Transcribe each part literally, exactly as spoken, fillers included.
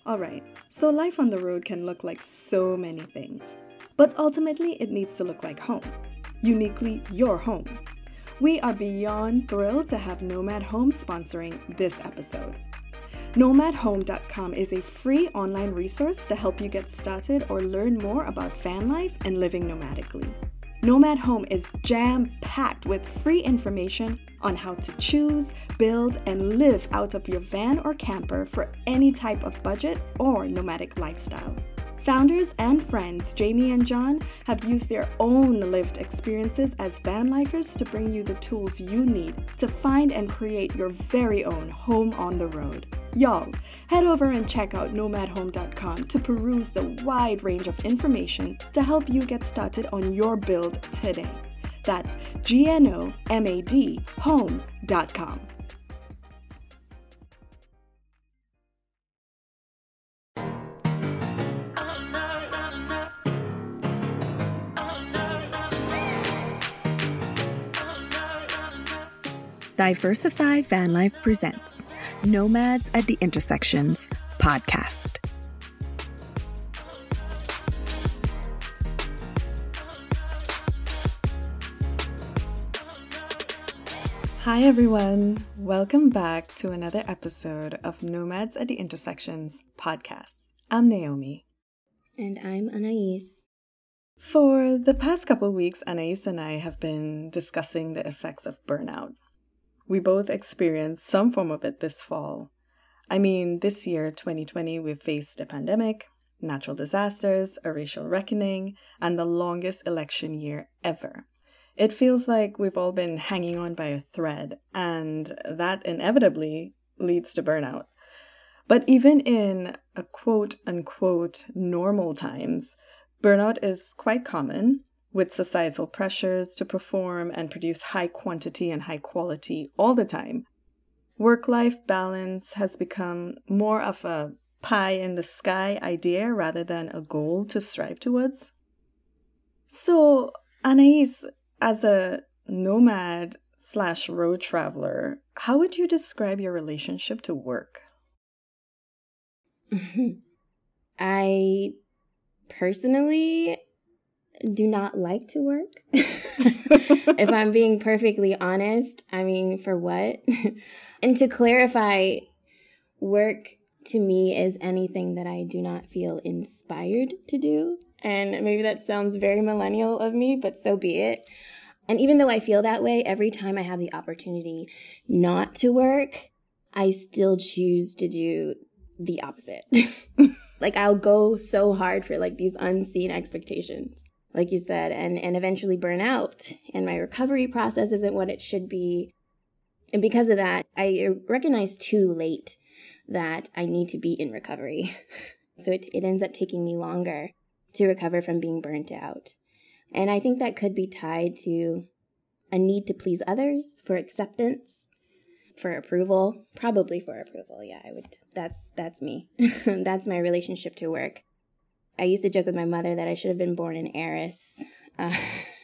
Alright, so life on the road can look like so many things, but ultimately it needs to look like home, uniquely your home. We are beyond thrilled to have Nomad Home sponsoring this episode. nomad home dot com is a free online resource to help you get started or learn more about van life and living nomadically. Nomad Home is jam-packed with free information on how to choose, build, and live out of your van or camper for any type of budget or nomadic lifestyle. Founders and friends Jamie and John have used their own lived experiences as van lifers to bring you the tools you need to find and create your very own home on the road. Y'all, head over and check out nomad home dot com to peruse the wide range of information to help you get started on your build today. That's G N O M A D home dot com. Diversify Van Life presents Nomads at the Intersections podcast. Hi everyone, welcome back to another episode of Nomads at the Intersections podcast. I'm Naomi. And I'm Anais. For the past couple weeks, Anais and I have been discussing the effects of burnout. We both experienced some form of it this fall. I mean, this year, twenty twenty, we've faced a pandemic, natural disasters, a racial reckoning, and the longest election year ever. It feels like we've all been hanging on by a thread, and that inevitably leads to burnout. But even in a quote-unquote normal times, burnout is quite common, with societal pressures to perform and produce high quantity and high quality all the time. Work-life balance has become more of a pie-in-the-sky idea rather than a goal to strive towards. So, Anais, as a nomad slash road traveler, how would you describe your relationship to work? I personally do not like to work. If I'm being perfectly honest, I mean, for what? And to clarify, work to me is anything that I do not feel inspired to do. And maybe that sounds very millennial of me, but so be it. And even though I feel that way, every time I have the opportunity not to work, I still choose to do the opposite. Like, I'll go so hard for like these unseen expectations, like you said, and, and eventually burn out. And my recovery process isn't what it should be. And because of that, I recognize too late that I need to be in recovery. So it, it ends up taking me longer to recover from being burnt out. And I think that could be tied to a need to please others, for acceptance, for approval, probably for approval. Yeah, I would. That's that's me. That's my relationship to work. I used to joke with my mother that I should have been born an heiress. Uh,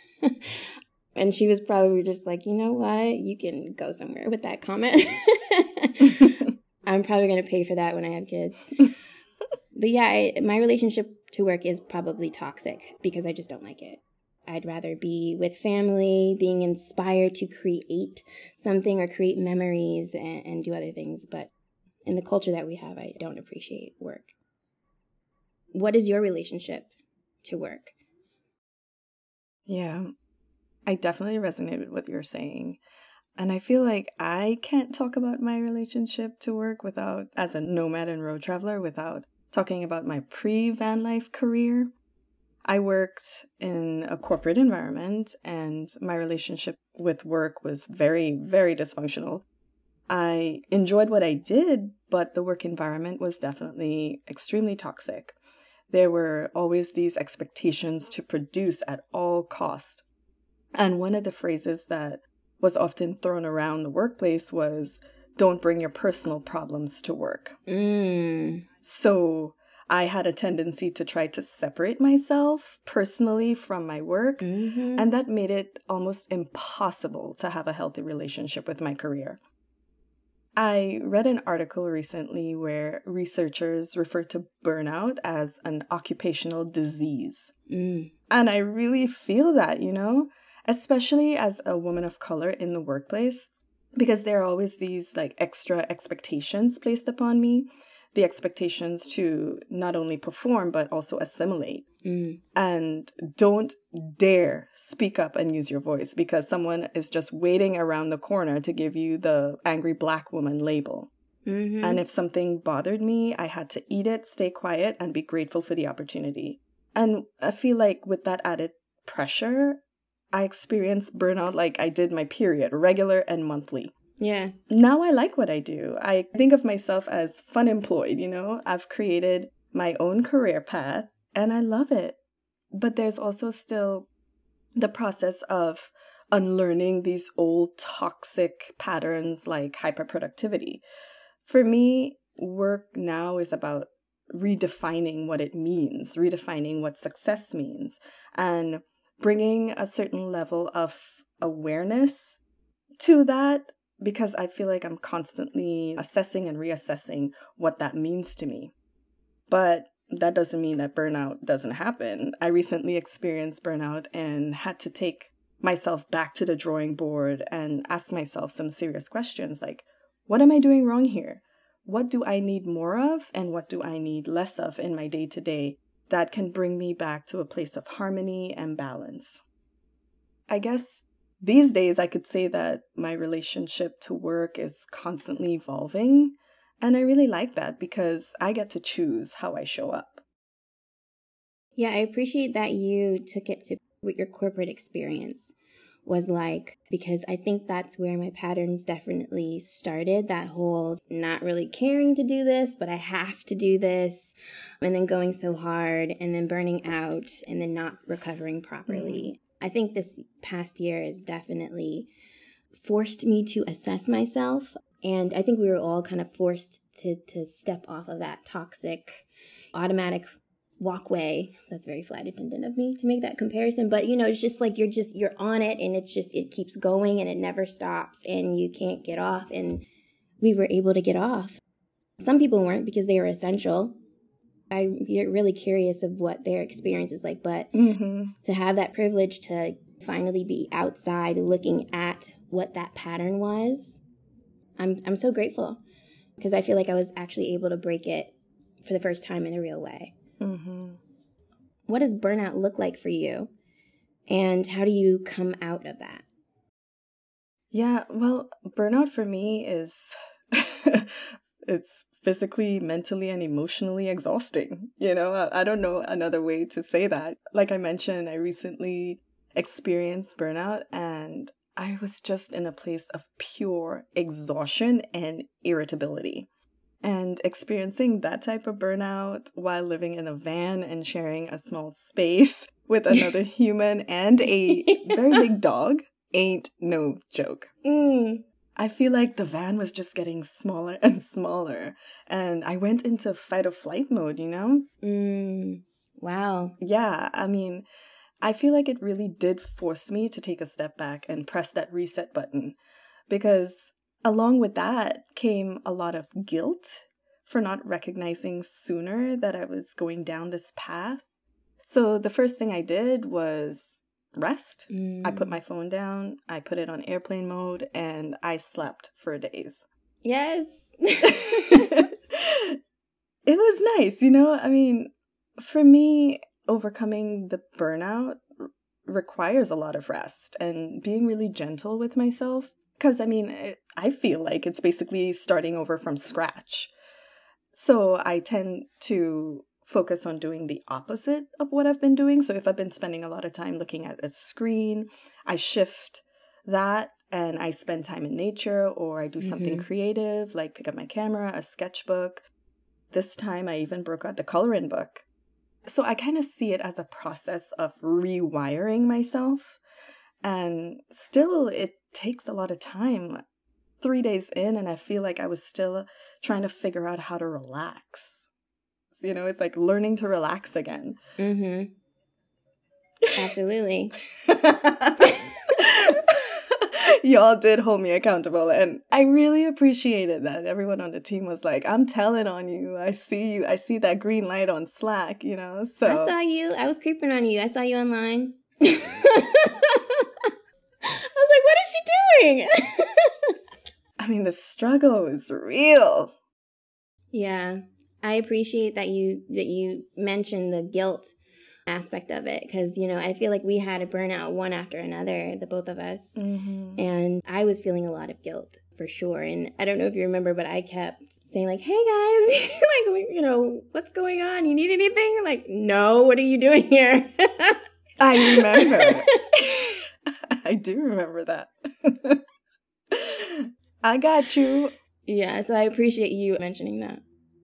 and she was probably just like, you know what? You can go somewhere with that comment. I'm probably going to pay for that when I have kids. But yeah, I, my relationship to work is probably toxic because I just don't like it. I'd rather be with family, being inspired to create something or create memories and, and do other things. But in the culture that we have, I don't appreciate work. What is your relationship to work? Yeah, I definitely resonate with what you're saying. And I feel like I can't talk about my relationship to work without, as a nomad and road traveler, without talking about my pre-van life career. I worked in a corporate environment and my relationship with work was very, very dysfunctional. I enjoyed what I did, but the work environment was definitely extremely toxic. There were always these expectations to produce at all cost. And one of the phrases that was often thrown around the workplace was, don't bring your personal problems to work. Mm. So I had a tendency to try to separate myself personally from my work, Mm-hmm. and that made it almost impossible to have a healthy relationship with my career. I read an article recently where researchers refer to burnout as an occupational disease. Mm. And I really feel that, you know, especially as a woman of color in the workplace, because there are always these like extra expectations placed upon me, the expectations to not only perform, but also assimilate. Mm. And don't dare speak up and use your voice because someone is just waiting around the corner to give you the angry black woman label. Mm-hmm. And if something bothered me, I had to eat it, stay quiet, and be grateful for the opportunity. And I feel like with that added pressure, I experienced burnout like I did my period, regular and monthly. Yeah. Now I like what I do. I think of myself as fun employed, you know? I've created my own career path and I love it. But there's also still the process of unlearning these old toxic patterns like hyperproductivity. For me, work now is about redefining what it means, redefining what success means, and bringing a certain level of awareness to that, because I feel like I'm constantly assessing and reassessing what that means to me. But that doesn't mean that burnout doesn't happen. I recently experienced burnout and had to take myself back to the drawing board and ask myself some serious questions like, what am I doing wrong here? What do I need more of and what do I need less of in my day-to-day that can bring me back to a place of harmony and balance? I guess these days I could say that my relationship to work is constantly evolving, and I really like that because I get to choose how I show up. Yeah, I appreciate that you took it to what your corporate experience was like, because I think that's where my patterns definitely started. That whole not really caring to do this, but I have to do this, and then going so hard and then burning out and then not recovering properly. Mm-hmm. I think this past year has definitely forced me to assess myself. And I think we were all kind of forced to to step off of that toxic automatic walkway. That's very flight attendant of me to make that comparison. But, you know, it's just like you're just, you're on it and it's just, it keeps going and it never stops and you can't get off. And we were able to get off. Some people weren't because they were essential. I'm really curious of what their experience was like. But mm-hmm. to have that privilege to finally be outside looking at what that pattern was, I'm I'm so grateful because I feel like I was actually able to break it for the first time in a real way. Mm-hmm. What does burnout look like for you? And how do you come out of that? Yeah, well, burnout for me is, it's physically, mentally, and emotionally exhausting. You know, I, I don't know another way to say that. Like I mentioned, I recently experienced burnout and I was just in a place of pure exhaustion and irritability. And experiencing that type of burnout while living in a van and sharing a small space with another human and a very big dog ain't no joke. Mm. I feel like the van was just getting smaller and smaller. And I went into fight or flight mode, you know? Mm. Wow. Yeah, I mean, I feel like it really did force me to take a step back and press that reset button. Because along with that came a lot of guilt for not recognizing sooner that I was going down this path. So the first thing I did was rest. Mm. I put my phone down, I put it on airplane mode, and I slept for days. Yes. It was nice, you know? I mean, for me, overcoming the burnout r- requires a lot of rest and being really gentle with myself. Because, I mean, it, I feel like it's basically starting over from scratch. So I tend to focus on doing the opposite of what I've been doing. So if I've been spending a lot of time looking at a screen, I shift that and I spend time in nature, or I do mm-hmm. something creative, like pick up my camera, a sketchbook. This time I even broke out the coloring book. So I kind of see it as a process of rewiring myself. And still, it takes a lot of time. Three days in, and I feel like I was still trying to figure out how to relax. You know, it's like learning to relax again. Mm-hmm. Absolutely. y'all did hold me accountable. And I really appreciated that. Everyone on the team was like, I'm telling on you. I see you. I see that green light on Slack, you know? So I saw you. I was creeping on you. I saw you online. I was like, what is she doing? I mean, the struggle is real. Yeah. I appreciate that you that you mentioned the guilt aspect of it, because, you know, I feel like we had a burnout one after another, the both of us. Mm-hmm. And I was feeling a lot of guilt for sure. And I don't know if you remember, but I kept saying like, hey guys, like, you know, what's going on? You need anything? Like, no, what are you doing here? I remember. I do remember that. I got you. Yeah, so I appreciate you mentioning that.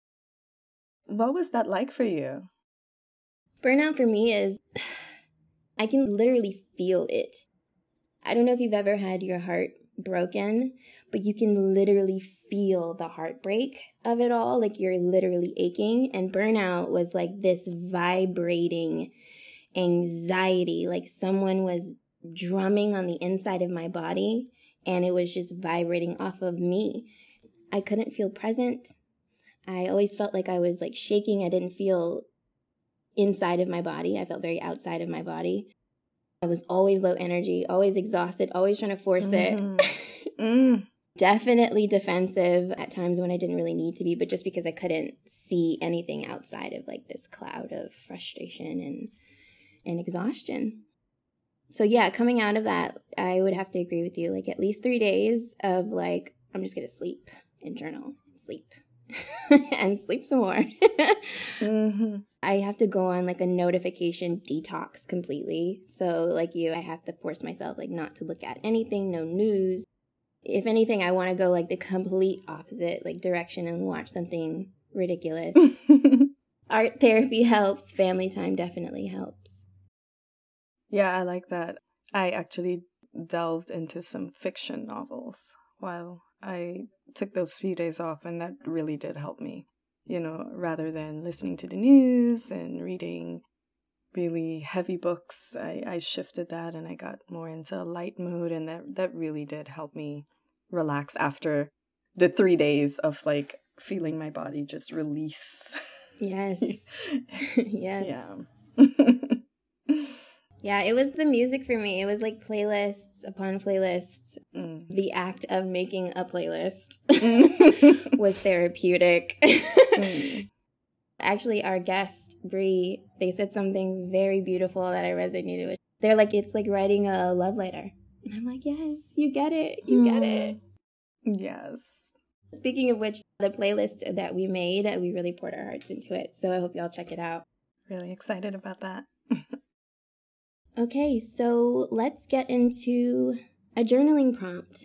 What was that like for you? Burnout for me is, I can literally feel it. I don't know if you've ever had your heart broken, but you can literally feel the heartbreak of it all. Like you're literally aching. And burnout was like this vibrating anxiety, like someone was drumming on the inside of my body and it was just vibrating off of me. I couldn't feel present. I always felt like I was like shaking. I didn't feel inside of my body. I felt very outside of my body. I was always low energy, always exhausted, always trying to force mm-hmm. it. mm. Definitely defensive at times when I didn't really need to be, but just because I couldn't see anything outside of like this cloud of frustration and and exhaustion. So yeah, coming out of that, I would have to agree with you. Like at least three days of like, I'm just going to sleep and journal and sleep and sleep some more. mm-hmm. I have to go on like a notification detox completely. So like you, I have to force myself like not to look at anything, no news. If anything, I want to go like the complete opposite like direction and watch something ridiculous. Art therapy helps. Family time definitely helps. Yeah, I like that. I actually delved into some fiction novels while I took those few days off, and that really did help me. You know, rather than listening to the news and reading really heavy books, I, I shifted that and I got more into a light mood, and that, that really did help me relax after the three days of like feeling my body just release. Yes. Yes. Yeah. Yeah, it was the music for me. It was like playlists upon playlists. Mm. The act of making a playlist was therapeutic. Mm. Actually, our guest, Bree, they said something very beautiful that I resonated with. They're like, it's like writing a love letter. And I'm like, yes, you get it. You mm. get it. Yes. Speaking of which, the playlist that we made, we really poured our hearts into it. So I hope y'all check it out. Really excited about that. Okay, so let's get into a journaling prompt.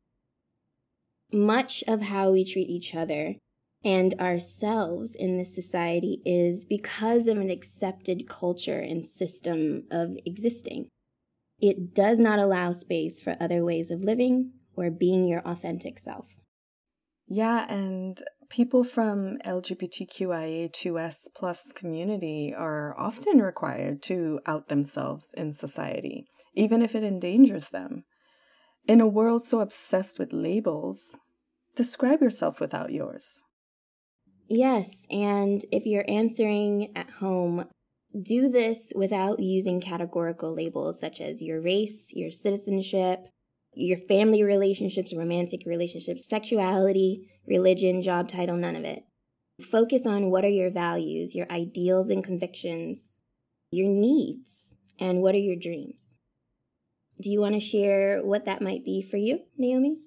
Much of how we treat each other and ourselves in this society is because of an accepted culture and system of existing. It does not allow space for other ways of living or being your authentic self. Yeah, and people from L G B T Q I A two S plus community are often required to out themselves in society, even if it endangers them. In a world so obsessed with labels, describe yourself without yours. Yes, and if you're answering at home, do this without using categorical labels such as your race, your citizenship, your family relationships, romantic relationships, sexuality, religion, job title, none of it. Focus on what are your values, your ideals and convictions, your needs, and what are your dreams. Do you want to share what that might be for you, Naomi?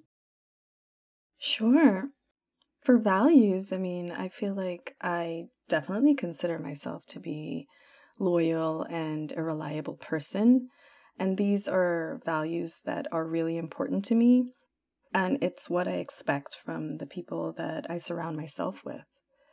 Sure. For values, I mean, I feel like I definitely consider myself to be loyal and a reliable person. And these are values that are really important to me. And it's what I expect from the people that I surround myself with.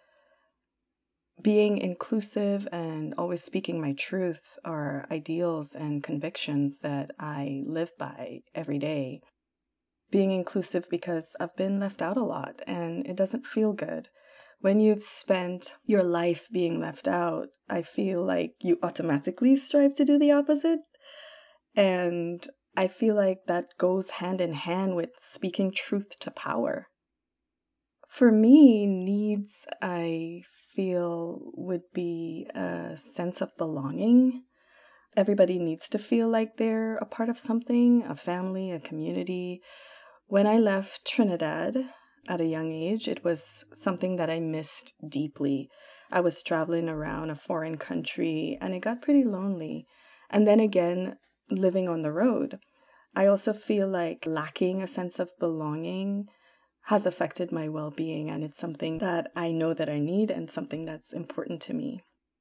Being inclusive and always speaking my truth are ideals and convictions that I live by every day. Being inclusive because I've been left out a lot and it doesn't feel good. When you've spent your life being left out, I feel like you automatically strive to do the opposite. And I feel like that goes hand in hand with speaking truth to power. For me, needs, I feel, would be a sense of belonging. Everybody needs to feel like they're a part of something, a family, a community. When I left Trinidad at a young age, it was something that I missed deeply. I was traveling around a foreign country and it got pretty lonely. And then again, living on the road, I also feel like lacking a sense of belonging has affected my well-being, and it's something that I know that I need and something that's important to me.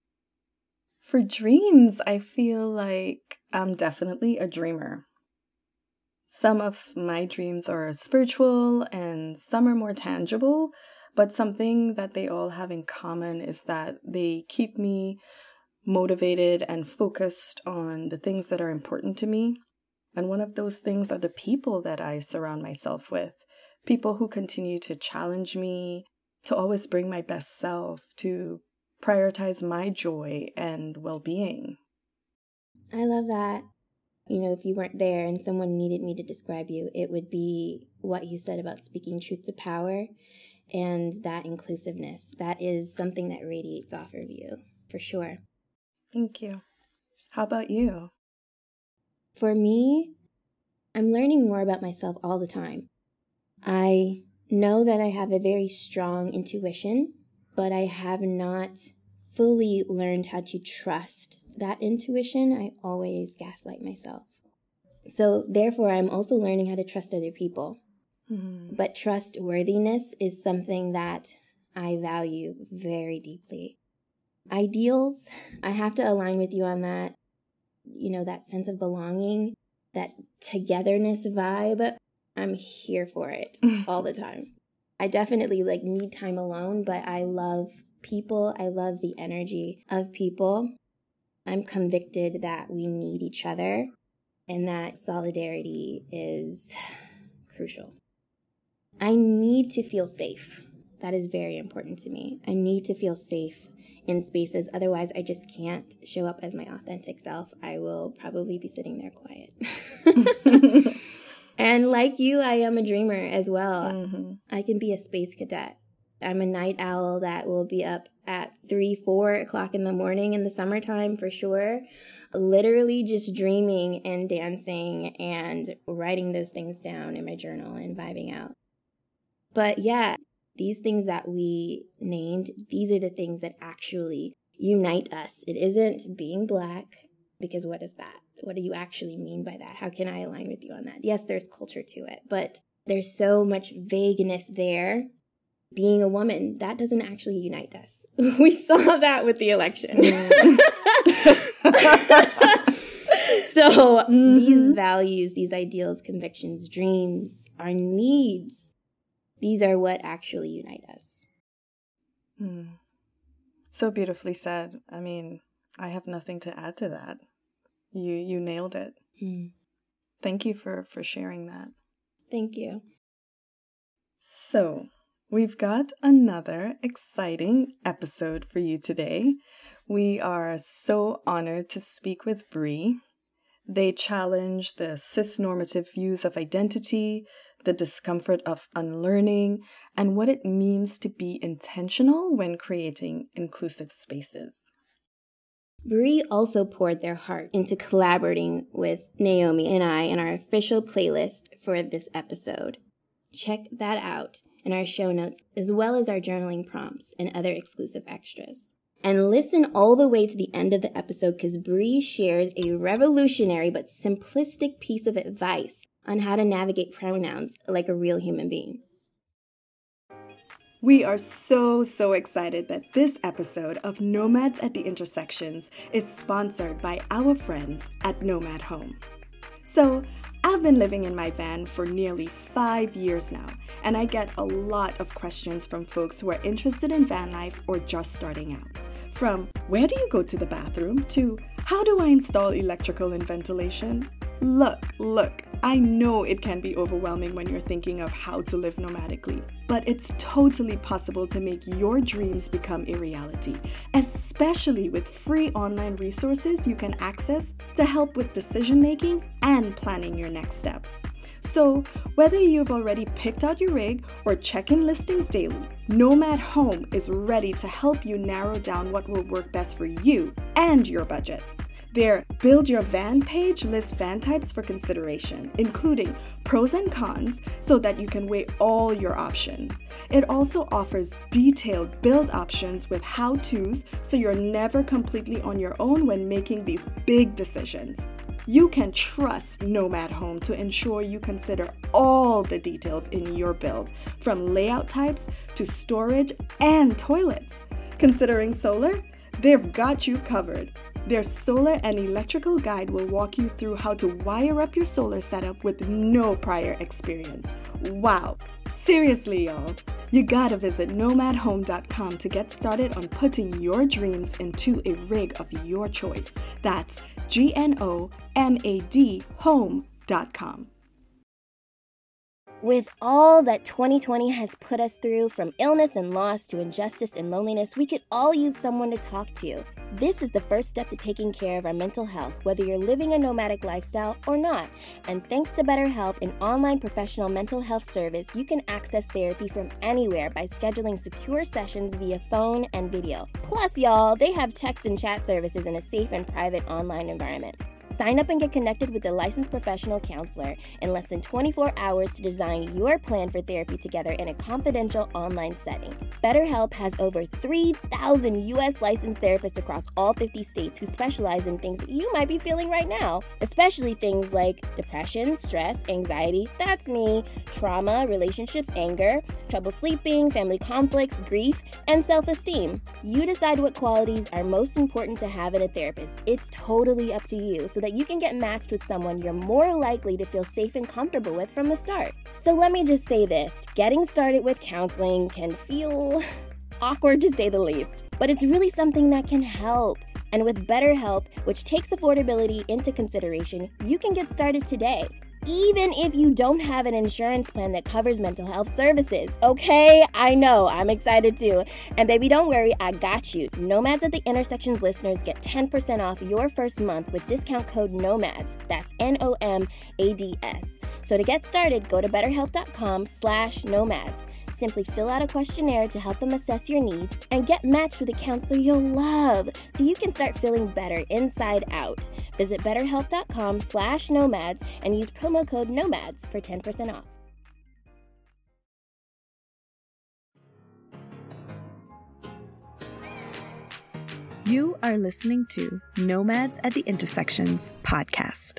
For dreams, I feel like I'm definitely a dreamer. Some of my dreams are spiritual and some are more tangible, but something that they all have in common is that they keep me motivated and focused on the things that are important to me. And one of those things are the people that I surround myself with. People who continue to challenge me, to always bring my best self, to prioritize my joy and well-being. I love that. You know, if you weren't there and someone needed me to describe you, it would be what you said about speaking truth to power and that inclusiveness. That is something that radiates off of you, for sure. Thank you. How about you? For me, I'm learning more about myself all the time. I know that I have a very strong intuition, but I have not fully learned how to trust that intuition. I always gaslight myself. So therefore, I'm also learning how to trust other people. Mm-hmm. But trustworthiness is something that I value very deeply. Ideals, I have to align with you on that. You know, that sense of belonging, that togetherness vibe. I'm here for it all the time. I definitely like need time alone, but I love people. I love the energy of people. I'm convicted that we need each other and that solidarity is crucial. I need to feel safe. That is very important to me. I need to feel safe in spaces. Otherwise, I just can't show up as my authentic self. I will probably be sitting there quiet. And like you, I am a dreamer as well. Mm-hmm. I can be a space cadet. I'm a night owl that will be up at three, four o'clock in the morning in the summertime for sure. Literally just dreaming and dancing and writing those things down in my journal and vibing out. But yeah, these things that we named, these are the things that actually unite us. It isn't being Black, because what is that? What do you actually mean by that? How can I align with you on that? Yes, there's culture to it, but there's so much vagueness there. Being a woman, that doesn't actually unite us. We saw that with the election. Mm. So mm-hmm. These values, these ideals, convictions, dreams, our needs, these are what actually unite us. Mm. So beautifully said. I mean, I have nothing to add to that. You you nailed it. Mm. Thank you for, for sharing that. Thank you. So, we've got another exciting episode for you today. We are so honored to speak with Bree. They challenge the cis-normative views of identity, the discomfort of unlearning, and what it means to be intentional when creating inclusive spaces. Bree also poured their heart into collaborating with Naomi and I in our official playlist for this episode. Check that out in our show notes, as well as our journaling prompts and other exclusive extras. And listen all the way to the end of the episode because Bree shares a revolutionary but simplistic piece of advice on how to navigate pronouns like a real human being. We are so, so excited that this episode of Nomads at the Intersections is sponsored by our friends at Nomad Home. So, I've been living in my van for nearly five years now, and I get a lot of questions from folks who are interested in van life or just starting out. From, where do you go to the bathroom, to, how do I install electrical and ventilation? Look, look, I know it can be overwhelming when you're thinking of how to live nomadically, but it's totally possible to make your dreams become a reality, especially with free online resources you can access to help with decision making and planning your next steps. So, whether you've already picked out your rig or checking listings daily, Nomad Home is ready to help you narrow down what will work best for you and your budget. Their Build Your Van page lists van types for consideration, including pros and cons, so that you can weigh all your options. It also offers detailed build options with how-tos, so you're never completely on your own when making these big decisions. You can trust Nomad Home to ensure you consider all the details in your build, from layout types to storage and toilets. Considering solar? They've got you covered. Their solar and electrical guide will walk you through how to wire up your solar setup with no prior experience. Wow! Seriously, y'all, you gotta visit nomad home dot com to get started on putting your dreams into a rig of your choice. That's G N O M A D home dot com. With all that twenty twenty has put us through, from illness and loss to injustice and loneliness, we could all use someone to talk to. This is the first step to taking care of our mental health, whether you're living a nomadic lifestyle or not. And thanks to BetterHelp, an online professional mental health service, you can access therapy from anywhere by scheduling secure sessions via phone and video. Plus, y'all, they have text and chat services in a safe and private online environment. Sign up and get connected with a licensed professional counselor in less than twenty-four hours to design your plan for therapy together in a confidential online setting. BetterHelp has over three thousand U S licensed therapists across all fifty states who specialize in things you might be feeling right now, especially things like depression, stress, anxiety, that's me, trauma, relationships, anger, trouble sleeping, family conflicts, grief, and self-esteem. You decide what qualities are most important to have in a therapist. It's totally up to you, so that you can get matched with someone you're more likely to feel safe and comfortable with from the start. So let me just say this, getting started with counseling can feel awkward to say the least, but it's really something that can help. And with BetterHelp, which takes affordability into consideration, you can get started today, even if you don't have an insurance plan that covers mental health services. Okay, I know, I'm excited too. And baby, don't worry, I got you. Nomads at the Intersections listeners get ten percent off your first month with discount code NOMADS. That's N O M A D S. So to get started, go to betterhelp.com slash nomads. Simply fill out a questionnaire to help them assess your needs and get matched with a counselor you'll love, so you can start feeling better inside out. Visit betterhelp.com slash nomads and use promo code NOMADS for ten percent off. You are listening to Nomads at the Intersections podcast.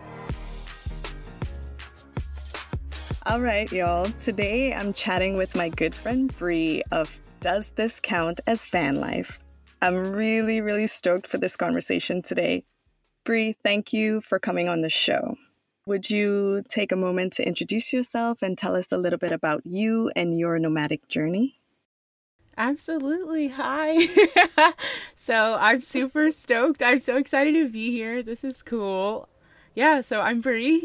All right, y'all. Today I'm chatting with my good friend Bree of Does This Count as Van Life? I'm really, really stoked for this conversation today. Bree, thank you for coming on the show. Would you take a moment to introduce yourself and tell us a little bit about you and your nomadic journey? Absolutely. Hi. So I'm super stoked. I'm so excited to be here. This is cool. Yeah, so I'm Bree.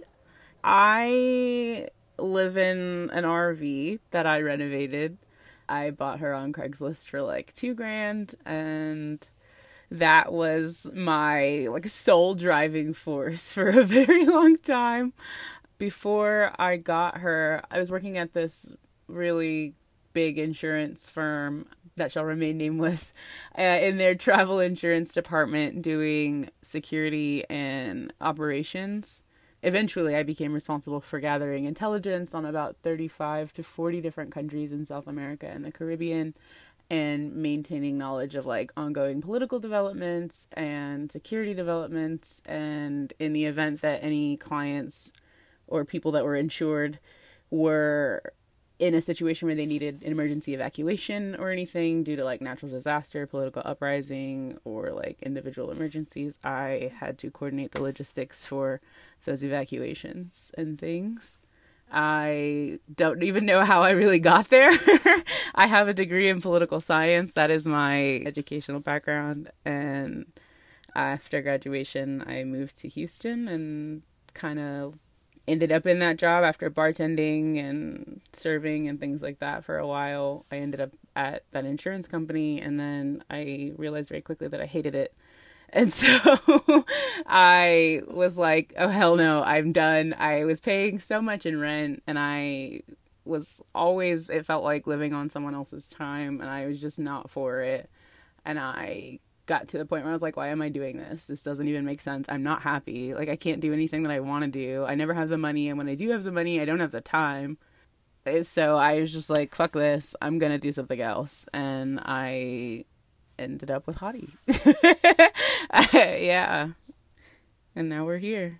I live in an R V that I renovated. I bought her on Craigslist for like two grand, and that was my like sole driving force for a very long time. Before I got her, I was working at this really big insurance firm that shall remain nameless uh, in their travel insurance department, doing security and operations. Eventually, I became responsible for gathering intelligence on about thirty-five to forty different countries in South America and the Caribbean, and maintaining knowledge of like ongoing political developments and security developments. And in the event that any clients or people that were insured were in a situation where they needed an emergency evacuation or anything due to like natural disaster, political uprising, or like individual emergencies, I had to coordinate the logistics for those evacuations and things. I don't even know how I really got there. I have a degree in political science. That is my educational background. And after graduation, I moved to Houston and kind of ended up in that job after bartending and serving and things like that for a while. I ended up at that insurance company, and then I realized very quickly that I hated it. And so I was like, oh, hell no, I'm done. I was paying so much in rent, and I was always, it felt like living on someone else's time, and I was just not for it. And I got to the point where I was like, why am I doing this? This doesn't even make sense. I'm not happy. Like, I can't do anything that I want to do. I never have the money, and when I do have the money, I don't have the time. So I was just like, fuck this. I'm going to do something else. And I ended up with Hottie. Yeah. And now we're here.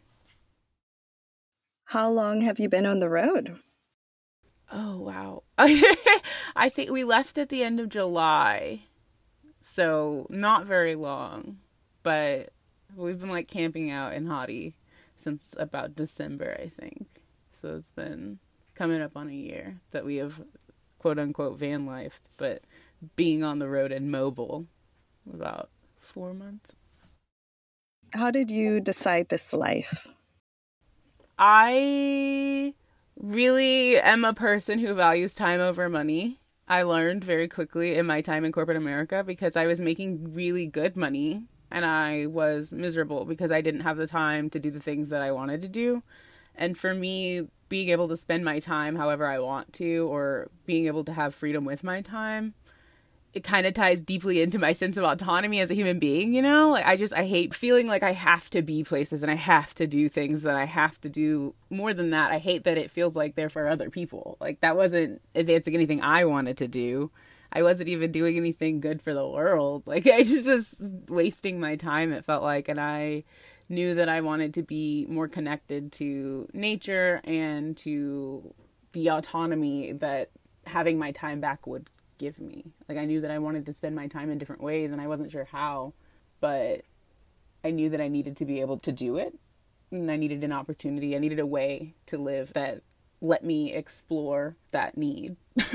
How long have you been on the road? Oh, wow. I think we left at the end of July. So not very long. But we've been like camping out in Hottie since about December, I think. So it's been coming up on a year that we have quote unquote van life, but being on the road and mobile about four months. How did you decide this life? I really am a person who values time over money. I learned very quickly in my time in corporate America because I was making really good money and I was miserable because I didn't have the time to do the things that I wanted to do. And for me, being able to spend my time however I want to, or being able to have freedom with my time, it kind of ties deeply into my sense of autonomy as a human being, you know? Like, I just, I hate feeling like I have to be places and I have to do things that I have to do. More than that, I hate that it feels like they're for other people. Like, that wasn't advancing anything I wanted to do. I wasn't even doing anything good for the world. Like, I just was wasting my time, it felt like, and I knew that I wanted to be more connected to nature and to the autonomy that having my time back would give me. Like, I knew that I wanted to spend my time in different ways and I wasn't sure how, but I knew that I needed to be able to do it, and I needed an opportunity. I needed a way to live that let me explore that need.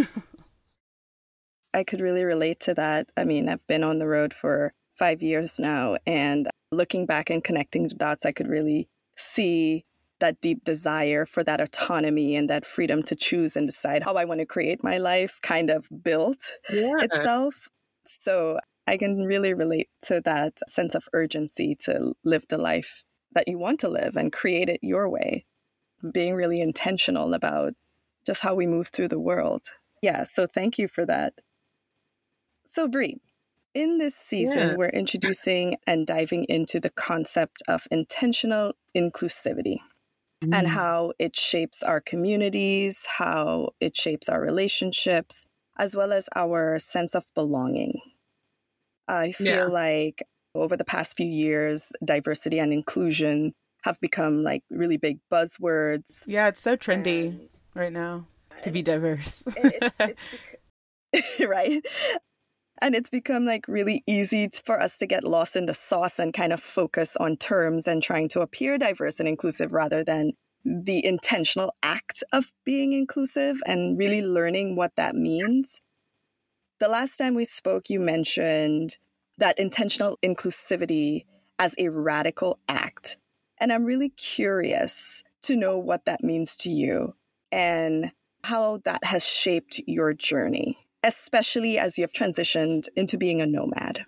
I could really relate to that. I mean, I've been on the road for five years now, and looking back and connecting the dots, I could really see that deep desire for that autonomy and that freedom to choose and decide how I want to create my life kind of built Yeah. itself. So I can really relate to that sense of urgency to live the life that you want to live and create it your way, being really intentional about just how we move through the world. Yeah, so thank you for that. So Bree, in this season, Yeah. we're introducing and diving into the concept of intentional inclusivity. Mm. And how it shapes our communities, how it shapes our relationships, as well as our sense of belonging. I feel Yeah. like over the past few years, diversity and inclusion have become like really big buzzwords. Yeah, it's so trendy And right now to be diverse. it's, it's bec- right? And it's become like really easy t- for us to get lost in the sauce and kind of focus on terms and trying to appear diverse and inclusive rather than the intentional act of being inclusive and really learning what that means. The last time we spoke, you mentioned that intentional inclusivity as a radical act. And I'm really curious to know what that means to you and how that has shaped your journey, especially as you have transitioned into being a nomad.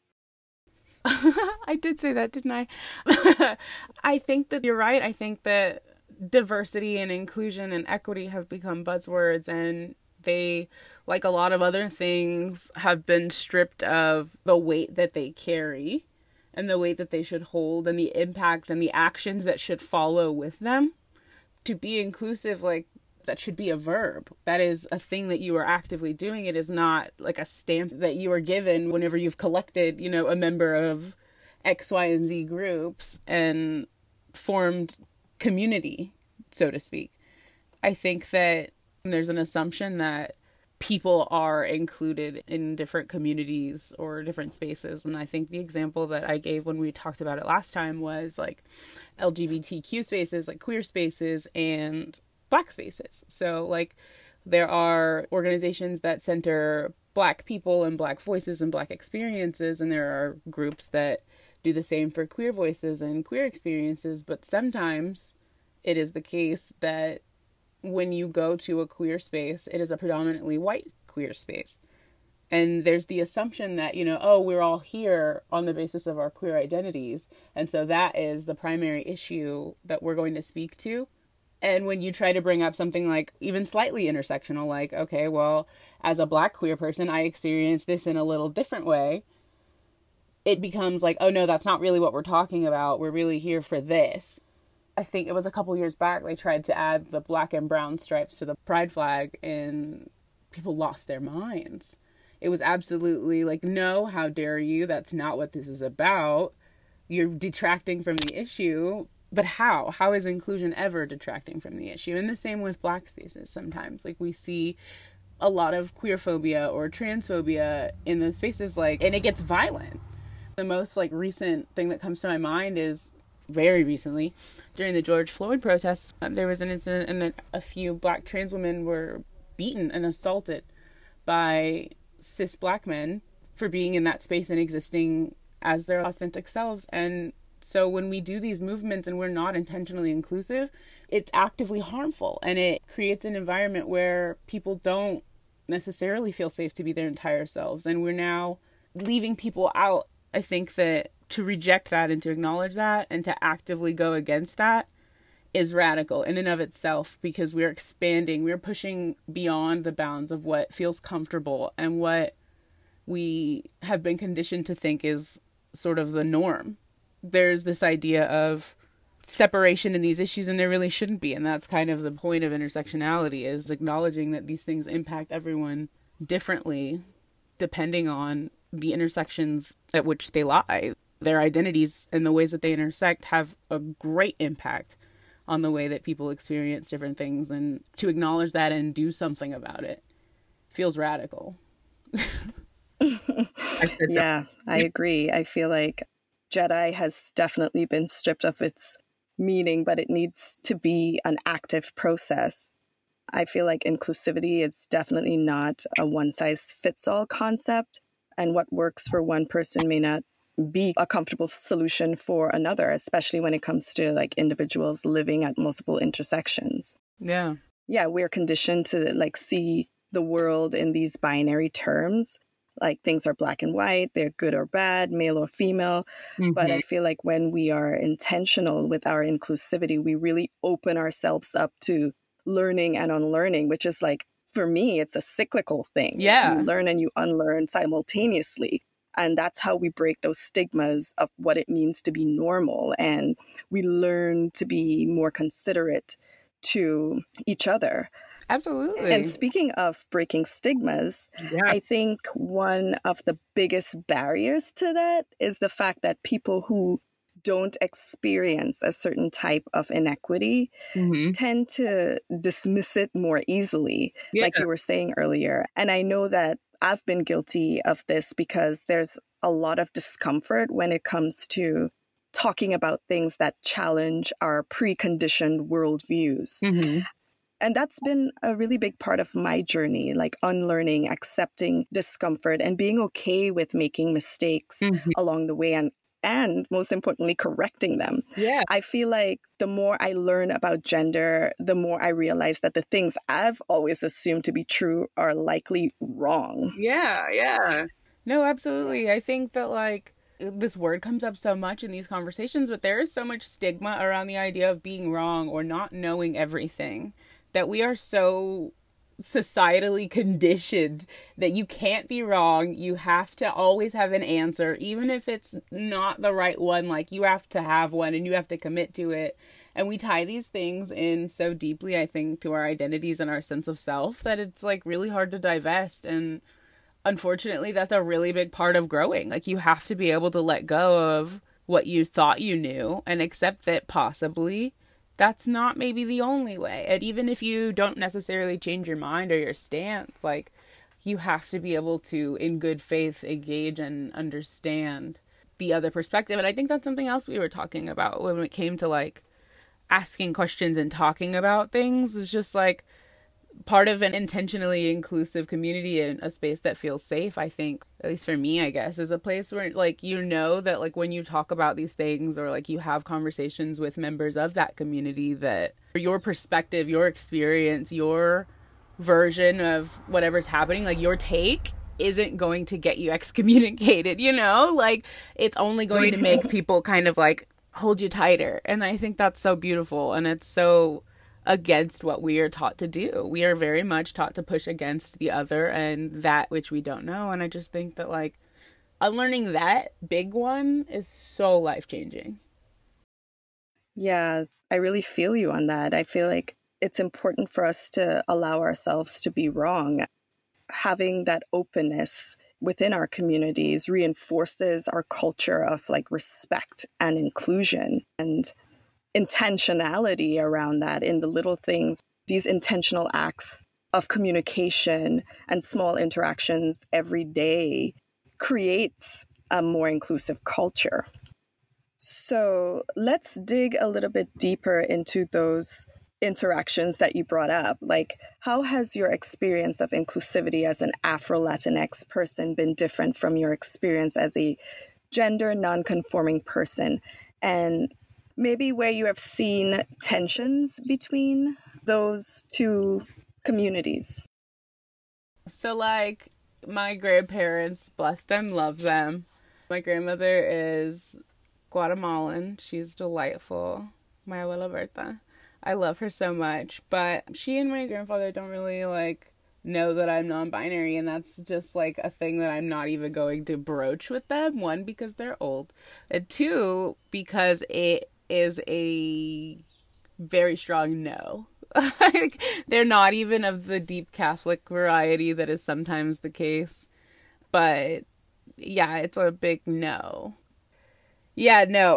I did say that, didn't I? I think that you're right. I think that diversity and inclusion and equity have become buzzwords, and they, like a lot of other things, have been stripped of the weight that they carry and the weight that they should hold and the impact and the actions that should follow with them. To be inclusive, like, that should be a verb. That is a thing that you are actively doing. It is not like a stamp that you are given whenever you've collected, you know, a member of X, Y, and Z groups and formed community, so to speak. I think that there's an assumption that people are included in different communities or different spaces. And I think the example that I gave when we talked about it last time was like L G B T Q spaces, like queer spaces and Black spaces. So like there are organizations that center Black people and Black voices and Black experiences, and there are groups that do the same for queer voices and queer experiences. But sometimes it is the case that when you go to a queer space, it is a predominantly white queer space. And there's the assumption that, you know, oh, we're all here on the basis of our queer identities. And so that is the primary issue that we're going to speak to. And when you try to bring up something like even slightly intersectional, like, okay, well, as a Black queer person, I experience this in a little different way. It becomes like, oh, no, that's not really what we're talking about. We're really here for this. I think it was a couple years back, they tried to add the black and brown stripes to the pride flag and people lost their minds. It was absolutely like, no, how dare you? That's not what this is about. You're detracting from the issue. But how? How is inclusion ever detracting from the issue? And the same with Black spaces sometimes. Like we see a lot of queerphobia or transphobia in those spaces, like, and it gets violent. The most like recent thing that comes to my mind is very recently during the George Floyd protests, there was an incident and a, a few Black trans women were beaten and assaulted by cis Black men for being in that space and existing as their authentic selves. And so when we do these movements and we're not intentionally inclusive, it's actively harmful, and it creates an environment where people don't necessarily feel safe to be their entire selves. And we're now leaving people out. I think that to reject that and to acknowledge that and to actively go against that is radical in and of itself, because we're expanding, we're pushing beyond the bounds of what feels comfortable and what we have been conditioned to think is sort of the norm. There's this idea of separation in these issues, and there really shouldn't be. And that's kind of the point of intersectionality, is acknowledging that these things impact everyone differently depending on the intersections at which they lie. Their identities and the ways that they intersect have a great impact on the way that people experience different things, and to acknowledge that and do something about it feels radical. I yeah, I agree. I feel like Jedi has definitely been stripped of its meaning, but it needs to be an active process. I feel like inclusivity is definitely not a one-size-fits-all concept, and what works for one person may not be a comfortable solution for another, especially when it comes to like individuals living at multiple intersections. Yeah. Yeah, we're conditioned to like see the world in these binary terms. Like things are black and white, they're good or bad, male or female. Mm-hmm. But I feel like when we are intentional with our inclusivity, we really open ourselves up to learning and unlearning, which is like, for me, it's a cyclical thing. Yeah. You learn and you unlearn simultaneously. And that's how we break those stigmas of what it means to be normal. And we learn to be more considerate to each other. Absolutely. And speaking of breaking stigmas, yeah. I think one of the biggest barriers to that is the fact that people who don't experience a certain type of inequity mm-hmm. tend to dismiss it more easily, yeah. like you were saying earlier. And I know that I've been guilty of this because there's a lot of discomfort when it comes to talking about things that challenge our preconditioned worldviews. Mm-hmm. And that's been a really big part of my journey, like unlearning, accepting discomfort, and being okay with making mistakes mm-hmm. along the way, and and most importantly, correcting them. Yeah. I feel like the more I learn about gender, the more I realize that the things I've always assumed to be true are likely wrong. Yeah, yeah. No, absolutely. I think that like this word comes up so much in these conversations, but there is so much stigma around the idea of being wrong or not knowing everything, that we are so societally conditioned that you can't be wrong. You have to always have an answer, even if it's not the right one. Like, you have to have one and you have to commit to it. And we tie these things in so deeply, I think, to our identities and our sense of self, that it's like really hard to divest. And unfortunately, that's a really big part of growing. Like, you have to be able to let go of what you thought you knew and accept that possibly that's not maybe the only way. And even if you don't necessarily change your mind or your stance, like, you have to be able to, in good faith, engage and understand the other perspective. And I think that's something else we were talking about when it came to like asking questions and talking about things. Is just like, part of an intentionally inclusive community and a space that feels safe, I think, at least for me, I guess, is a place where, like, you know that, like, when you talk about these things or, like, you have conversations with members of that community, that your perspective, your experience, your version of whatever's happening, like, your take isn't going to get you excommunicated, you know? Like, it's only going to make people kind of, like, hold you tighter. And I think that's so beautiful, and it's so against what we are taught to do. We are very much taught to push against the other and that which we don't know. And I just think that, like, unlearning that big one is so life-changing. Yeah, I really feel you on that. I feel like it's important for us to allow ourselves to be wrong. Having that openness within our communities reinforces our culture of, like, respect and inclusion and intentionality around that in the little things. These intentional acts of communication and small interactions every day creates a more inclusive culture. So let's dig a little bit deeper into those interactions that you brought up. Like, how has your experience of inclusivity as an Afro-Latinx person been different from your experience as a gender non-conforming person? And maybe where you have seen tensions between those two communities. So, like, my grandparents, bless them, love them. My grandmother is Guatemalan. She's delightful. My abuela Berta. I love her so much. But she and my grandfather don't really, like, know that I'm non-binary, and that's just, like, a thing that I'm not even going to broach with them. One, because they're old. And two, because it is a very strong no. Like, they're not even of the deep Catholic variety that is sometimes the case. But yeah, it's a big no. Yeah, no.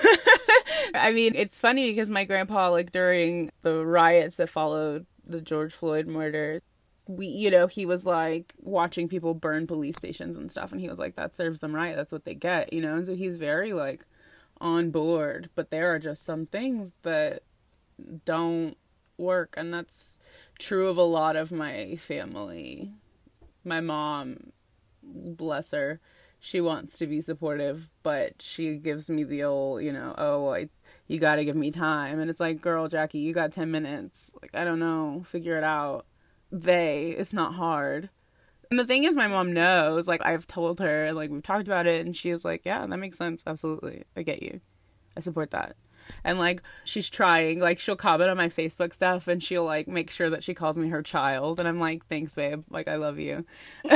I mean, it's funny because my grandpa, like, during the riots that followed the George Floyd murder, we, you know, he was, like, watching people burn police stations and stuff, and he was like, that serves them right, that's what they get, you know? And so he's very, like, on board, but there are just some things that don't work, and that's true of a lot of my family. My mom, bless her, she wants to be supportive, but she gives me the old, you know, oh, I, you gotta give me time, and it's like, girl, Jackie, you got ten minutes, like, I don't know, figure it out. They, it's not hard. And the thing is, my mom knows, like, I've told her, like, we've talked about it, and she was like, yeah, that makes sense, absolutely, I get you, I support that. And, like, she's trying, like, she'll comment on my Facebook stuff, and she'll, like, make sure that she calls me her child, and I'm like, thanks, babe, like, I love you.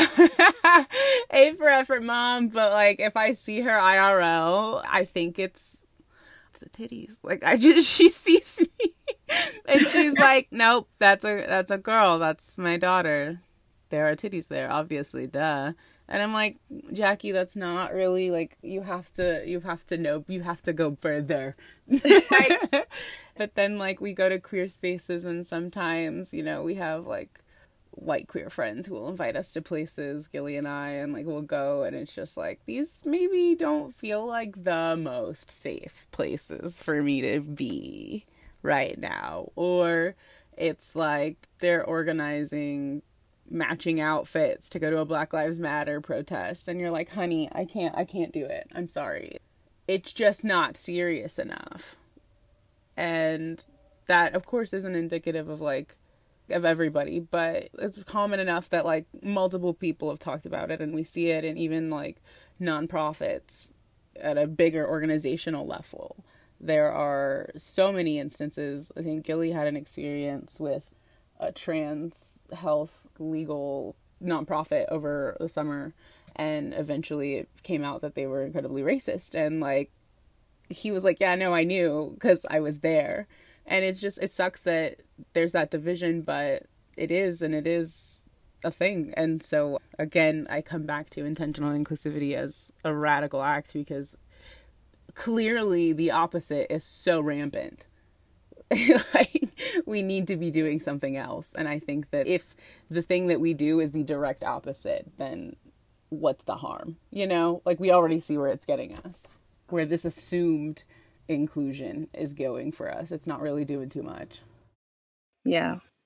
A for effort, mom, but, like, if I see her I R L, I think it's the titties, like, I just, she sees me, and she's like, nope, that's a, that's a girl, that's my daughter. There are titties there, obviously, duh. And I'm like, Jackie, that's not really, like, you have to, you have to know, you have to go further. Like, but then, like, we go to queer spaces, and sometimes, you know, we have, like, white queer friends who will invite us to places, Gilly and I, and, like, we'll go, and it's just like, these maybe don't feel like the most safe places for me to be right now. Or it's like they're organizing matching outfits to go to a Black Lives Matter protest, and you're like, honey, I can't I can't do it, I'm sorry, it's just not serious enough. And that, of course, isn't indicative of, like, of everybody, but it's common enough that, like, multiple people have talked about it, and we see it in even, like, nonprofits at a bigger organizational level. There are so many instances. I think Gilly had an experience with a trans health legal nonprofit over the summer, and eventually it came out that they were incredibly racist, and, like, he was like, yeah, no, I knew because I was there. And it's just, it sucks that there's that division, but it is, and it is a thing. And so again, I come back to intentional inclusivity as a radical act, because clearly the opposite is so rampant. Like, we need to be doing something else. And I think that if the thing that we do is the direct opposite, then what's the harm? You know, like, we already see where it's getting us, where this assumed inclusion is going for us. It's not really doing too much. Yeah.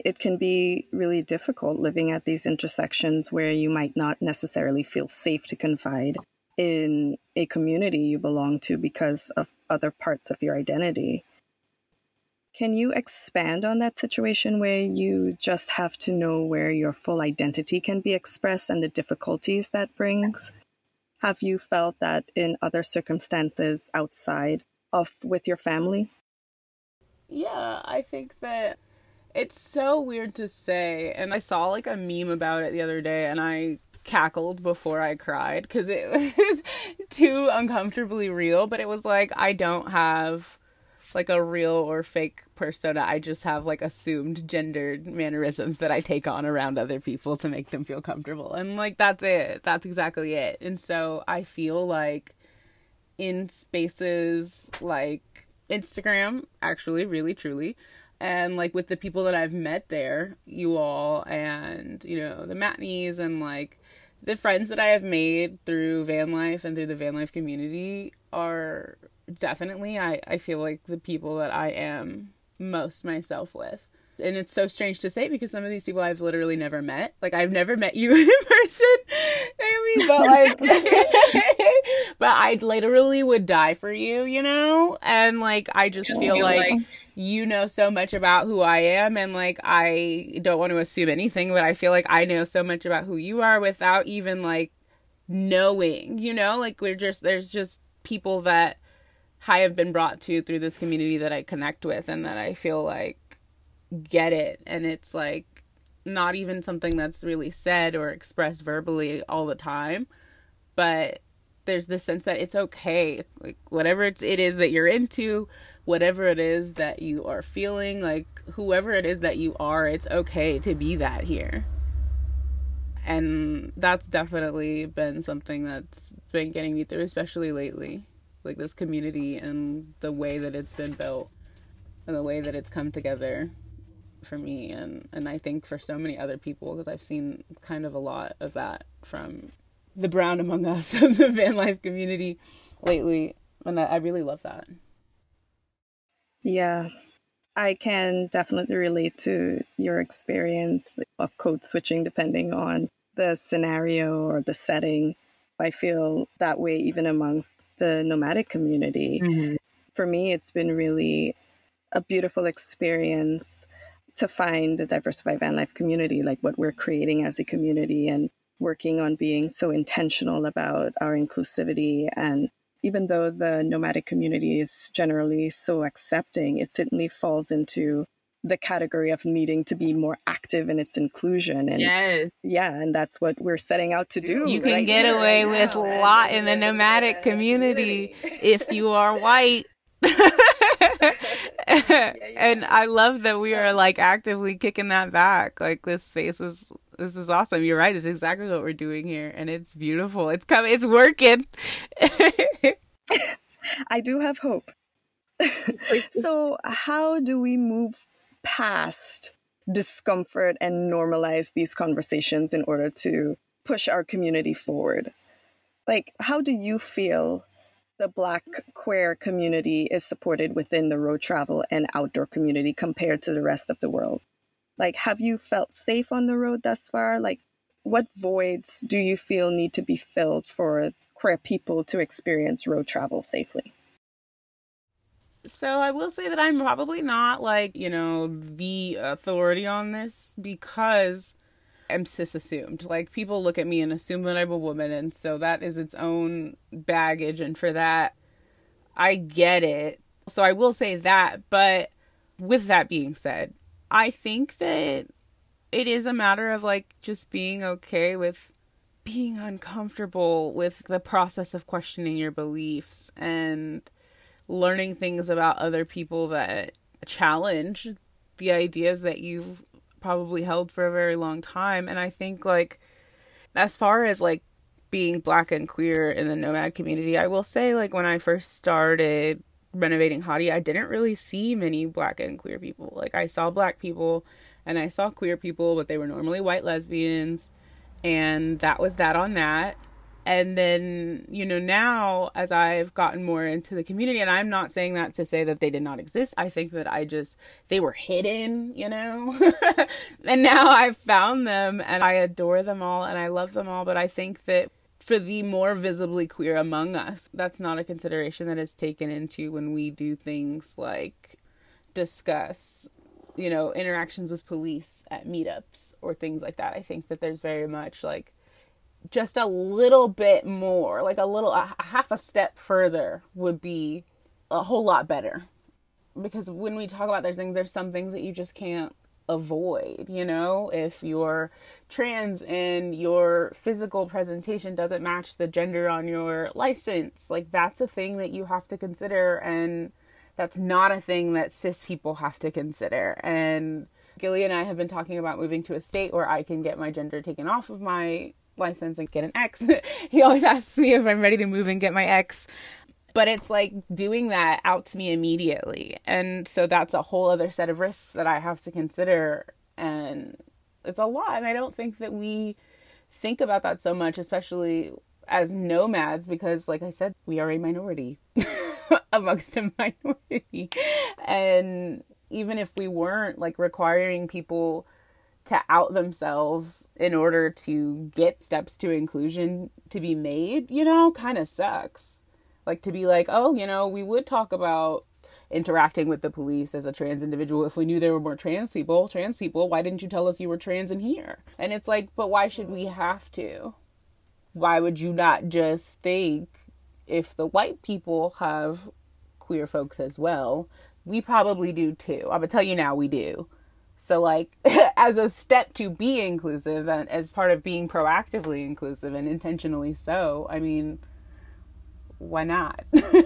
it can be really difficult living at these intersections where you might not necessarily feel safe to confide in a community you belong to because of other parts of your identity. Can you expand on that situation where you just have to know where your full identity can be expressed and the difficulties that brings? Have you felt that in other circumstances outside of with your family? Yeah, I think that it's so weird to say. And I saw like a meme about it the other day and I cackled before I cried because it was too uncomfortably real. But it was like, I don't have like a real or fake persona. I just have like assumed gendered mannerisms that I take on around other people to make them feel comfortable. And like, that's it. That's exactly it. And so I feel like in spaces like Instagram, actually, really, truly, and like with the people that I've met there, you all, and, you know, the Matneys, and like the friends that I have made through van life and through the van life community are definitely, I, I feel like the people that I am most myself with. And it's so strange to say because some of these people I've literally never met. Like, I've never met you in person, Naomi, but like, but I literally would die for you, you know? And like, I just feel like, like you know so much about who I am, and like, I don't want to assume anything, but I feel like I know so much about who you are without even like knowing, you know? Like, we're just, there's just people that I have been brought to through this community that I connect with and that I feel like get it. And it's like not even something that's really said or expressed verbally all the time, but there's this sense that it's okay. Like, whatever it's, it is that you're into, whatever it is that you are feeling, like whoever it is that you are, it's okay to be that here. And that's definitely been something that's been getting me through, especially lately. Like, this community and the way that it's been built and the way that it's come together for me, and, and I think for so many other people, because I've seen kind of a lot of that from the brown among us of the van life community lately, and I, I really love that. Yeah, I can definitely relate to your experience of code switching depending on the scenario or the setting. I feel that way even amongst the nomadic community. Mm-hmm. For me, it's been really a beautiful experience to find a diversified van life community, like what we're creating as a community, and working on being so intentional about our inclusivity. And even though the nomadic community is generally so accepting, it certainly falls into the category of needing to be more active in its inclusion. And yes. yeah, and that's what we're setting out to do. You can right get away right with a lot in the nomadic community if you are white. And I love that we are like actively kicking that back. Like, this space is this is awesome. You're right. It's exactly what we're doing here, and it's beautiful. It's coming. It's working. I do have hope. So, how do we move past discomfort and normalize these conversations in order to push our community forward? Like, how do you feel the Black queer community is supported within the road travel and outdoor community compared to the rest of the world? Like, have you felt safe on the road thus far? Like, what voids do you feel need to be filled for queer people to experience road travel safely? So I will say that I'm probably not like, you know, the authority on this because I'm cis assumed. Like, people look at me and assume that I'm a woman, and so that is its own baggage, and for that I get it. So I will say that, but with that being said, I think that it is a matter of like just being okay with being uncomfortable with the process of questioning your beliefs and learning things about other people that challenge the ideas that you've probably held for a very long time. And I think, like, as far as like being Black and queer in the nomad community, I will say, like, when I first started renovating Hadi, I didn't really see many Black and queer people. Like, I saw Black people and I saw queer people, but they were normally white lesbians, and that was that on that. And then, you know, now as I've gotten more into the community, and I'm not saying that to say that they did not exist. I think that I just, they were hidden, you know, and now I've found them and I adore them all and I love them all. But I think that for the more visibly queer among us, that's not a consideration that is taken into when we do things like discuss, you know, interactions with police at meetups or things like that. I think that there's very much like just a little bit more, like a little, a half a step further would be a whole lot better. Because when we talk about those things, there's some things that you just can't avoid, you know, if you're trans and your physical presentation doesn't match the gender on your license, like that's a thing that you have to consider, and that's not a thing that cis people have to consider. And Gilly and I have been talking about moving to a state where I can get my gender taken off of my license and get an X. He always asks me if I'm ready to move and get my X. But it's like doing that outs me immediately. And so that's a whole other set of risks that I have to consider. And it's a lot. And I don't think that we think about that so much, especially as nomads, because like I said, we are a minority amongst a minority. And even if we weren't, like, requiring people to out themselves in order to get steps to inclusion to be made, you know, kind of sucks. Like, to be like, oh, you know, we would talk about interacting with the police as a trans individual if we knew there were more trans people. Trans people, why didn't you tell us you were trans in here? And it's like, but why should we have to? Why would you not just think, if the white people have queer folks as well, we probably do too. I'm gonna tell you now, we do. So, like, as a step to be inclusive and as part of being proactively inclusive and intentionally so, I mean, why not?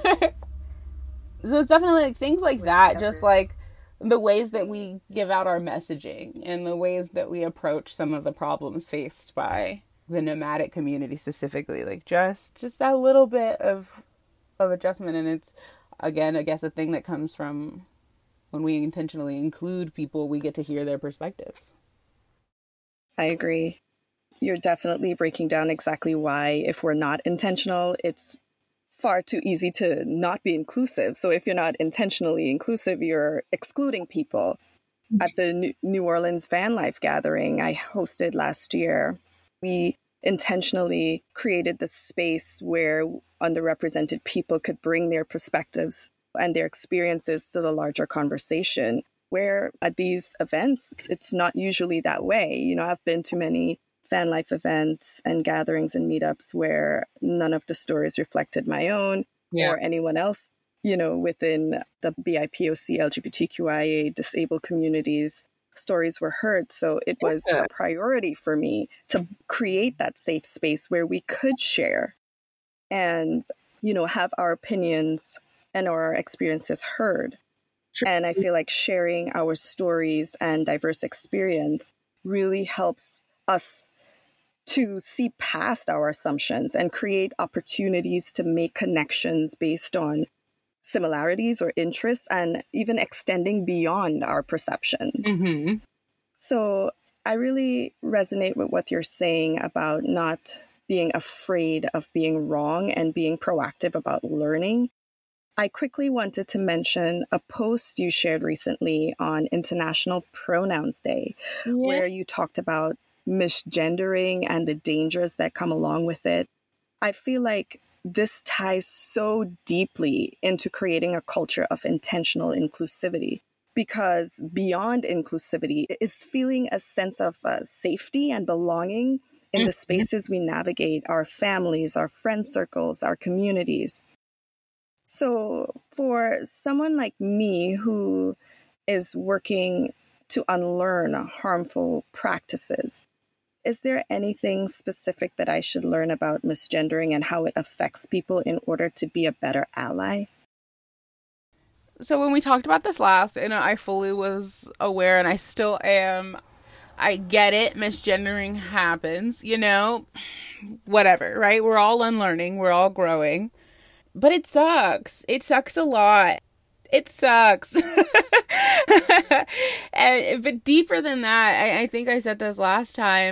So it's definitely like things like that, just like the ways that we give out our messaging and the ways that we approach some of the problems faced by the nomadic community specifically, like just just that little bit of of adjustment. And it's, again, I guess a thing that comes from when we intentionally include people, we get to hear their perspectives. I agree. You're definitely breaking down exactly why, if we're not intentional, it's far too easy to not be inclusive. So if you're not intentionally inclusive, you're excluding people. At the New Orleans Van Life Gathering I hosted last year, we intentionally created the space where underrepresented people could bring their perspectives and their experiences to the larger conversation, where at these events, it's not usually that way. You know, I've been to many fan life events and gatherings and meetups where none of the stories reflected my own yeah. or anyone else, you know, within the B I P O C, L G B T Q I A, disabled communities, stories were heard. So it was yeah. a priority for me to create that safe space where we could share and, you know, have our opinions and our experiences heard. Sure. And I feel like sharing our stories and diverse experience really helps us to see past our assumptions and create opportunities to make connections based on similarities or interests, and even extending beyond our perceptions. Mm-hmm. So I really resonate with what you're saying about not being afraid of being wrong and being proactive about learning. I quickly wanted to mention a post you shared recently on International Pronouns Day, yeah. where you talked about misgendering and the dangers that come along with it. I feel like this ties so deeply into creating a culture of intentional inclusivity, because beyond inclusivity is feeling a sense of uh, safety and belonging in mm-hmm. the spaces we navigate, our families, our friend circles, our communities. So for someone like me who is working to unlearn harmful practices, is there anything specific that I should learn about misgendering and how it affects people in order to be a better ally? So when we talked about this last, and I fully was aware, and I still am, I get it, misgendering happens, you know, whatever, right? We're all unlearning, we're all growing. But it sucks. It sucks a lot. It sucks. and, but deeper than that, I, I think I said this last time,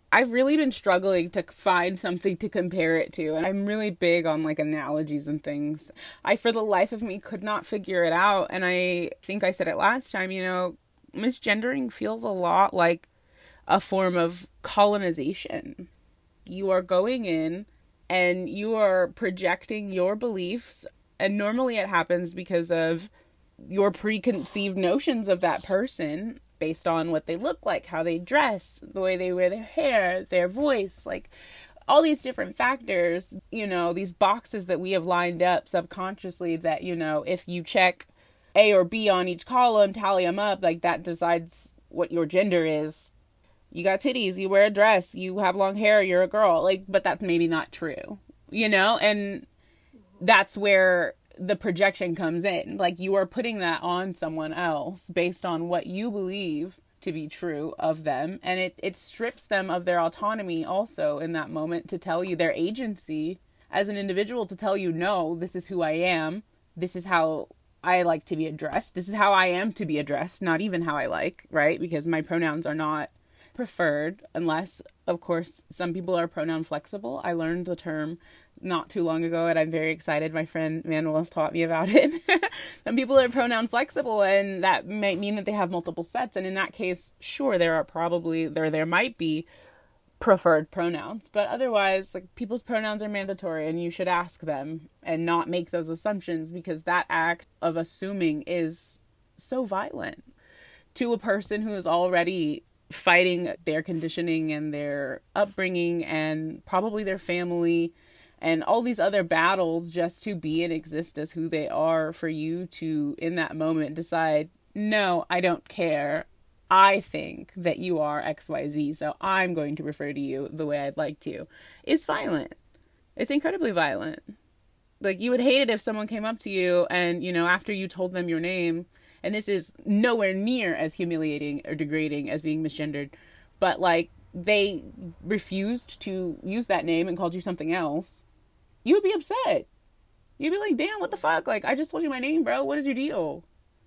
I've really been struggling to find something to compare it to. And I'm really big on like analogies and things. I, for the life of me, could not figure it out. And I think I said it last time, you know, misgendering feels a lot like a form of colonization. You are going in and you are projecting your beliefs. And normally it happens because of your preconceived notions of that person based on what they look like, how they dress, the way they wear their hair, their voice, like all these different factors, you know, these boxes that we have lined up subconsciously that, you know, if you check A or B on each column, tally them up, like that decides what your gender is. You got titties, you wear a dress, you have long hair, you're a girl, like, but that's maybe not true, you know, and that's where the projection comes in. Like, you are putting that on someone else based on what you believe to be true of them. And it, it strips them of their autonomy also in that moment to tell you their agency as an individual, to tell you, no, this is who I am. This is how I like to be addressed. This is how I am to be addressed. Not even how I like, right? Because my pronouns are not preferred unless, of course, some people are pronoun flexible. I learned the term not too long ago, and I'm very excited. My friend Manuel taught me about it. Some people are pronoun flexible, and that might mean that they have multiple sets. And in that case, sure, there are probably, there, there might be preferred pronouns, but otherwise, like, people's pronouns are mandatory, and you should ask them and not make those assumptions, because that act of assuming is so violent to a person who is already fighting their conditioning and their upbringing and probably their family and all these other battles just to be and exist as who they are. For you to, in that moment, decide, no, I don't care. I think that you are X Y Z, so I'm going to refer to you the way I'd like to, is violent. It's incredibly violent. Like, you would hate it if someone came up to you and, you know, after you told them your name, and this is nowhere near as humiliating or degrading as being misgendered, but, like, they refused to use that name and called you something else, you would be upset. You'd be like, damn, what the fuck? Like, I just told you my name, bro. What is your deal?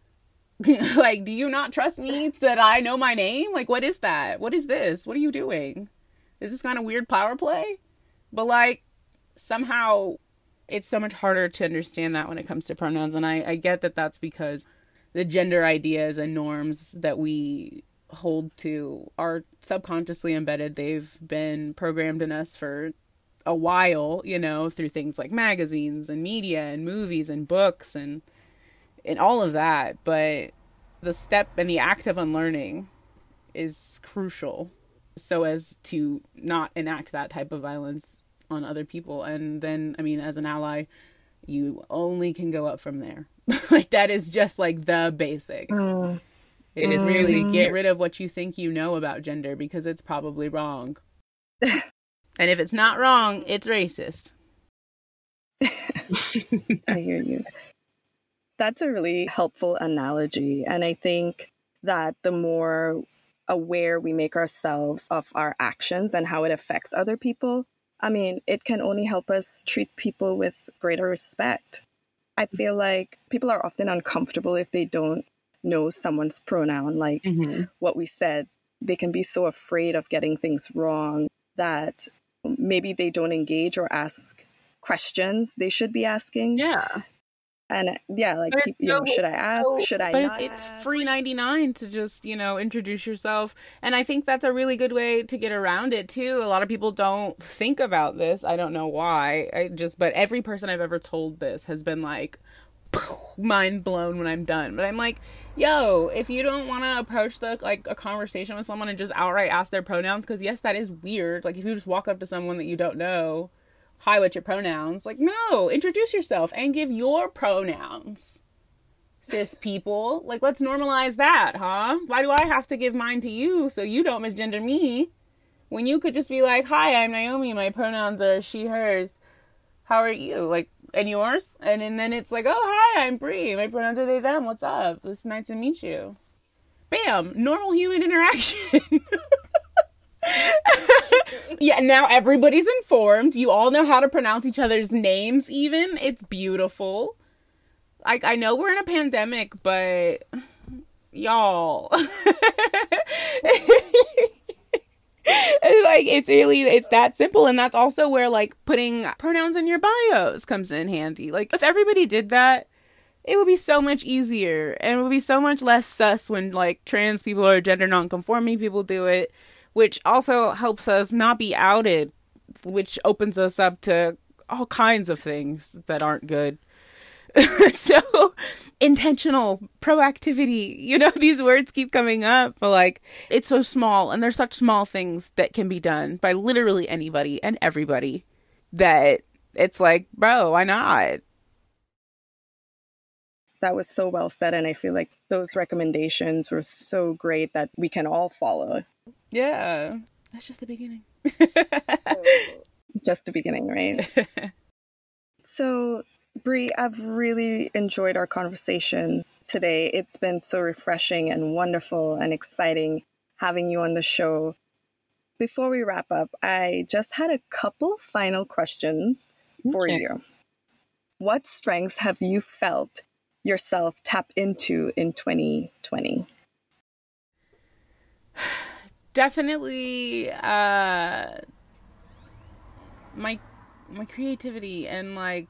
Like, do you not trust me that I know my name? Like, what is that? What is this? What are you doing? Is this kind of weird power play? But, like, somehow it's so much harder to understand that when it comes to pronouns. And I, I get that that's because the gender ideas and norms that we hold to are subconsciously embedded. They've been programmed in us for a while, you know, through things like magazines and media and movies and books and and all of that. But the step and the act of unlearning is crucial so as to not enact that type of violence on other people. And then, I mean, as an ally, you only can go up from there. Like, that is just like the basics. Mm. It is really get rid of what you think you know about gender, because it's probably wrong. And if it's not wrong, it's racist. I hear you. That's a really helpful analogy. And I think that the more aware we make ourselves of our actions and how it affects other people, I mean, it can only help us treat people with greater respect. I feel like people are often uncomfortable if they don't know someone's pronoun. Like mm-hmm. what we said, they can be so afraid of getting things wrong that maybe they don't engage or ask questions they should be asking. Yeah. And yeah, like, people, you know, should I ask? So, should I but not it's ask? free ninety-nine to just, you know, introduce yourself. And I think that's a really good way to get around it, too. A lot of people don't think about this. I don't know why. I just, but every person I've ever told this has been like, mind blown when I'm done. But I'm like, yo, if you don't want to approach the like a conversation with someone and just outright ask their pronouns, because yes, that is weird. Like, if you just walk up to someone that you don't know, hi, what's your pronouns? Like, no, introduce yourself and give your pronouns, cis people. Like, let's normalize that, huh? Why do I have to give mine to you so you don't misgender me? When you could just be like, hi, I'm Naomi, my pronouns are she, hers. How are you? Like, and yours? And, and then it's like, oh, hi, I'm Bree. My pronouns are they, them. What's up? It's nice to meet you. Bam. Normal human interaction. Yeah, now everybody's informed. You all know how to pronounce each other's names even. It's beautiful. Like, I know we're in a pandemic, but y'all. Like, it's really, it's that simple. And that's also where, like, putting pronouns in your bios comes in handy. Like, if everybody did that, it would be so much easier, and it would be so much less sus when, like, trans people or gender non-conforming people do it, which also helps us not be outed, which opens us up to all kinds of things that aren't good. So, intentional, proactivity, you know, these words keep coming up, but, like, it's so small, and there's such small things that can be done by literally anybody and everybody that it's like, bro, why not? That was so well said, and I feel like those recommendations were so great that we can all follow. Yeah, that's just the beginning. So, just the beginning, right? So, Bree, I've really enjoyed our conversation today. It's been so refreshing and wonderful and exciting having you on the show. Before we wrap up, I just had a couple final questions for Okay. you. What strengths have you felt yourself tap into in twenty twenty? Definitely uh my my creativity and, like,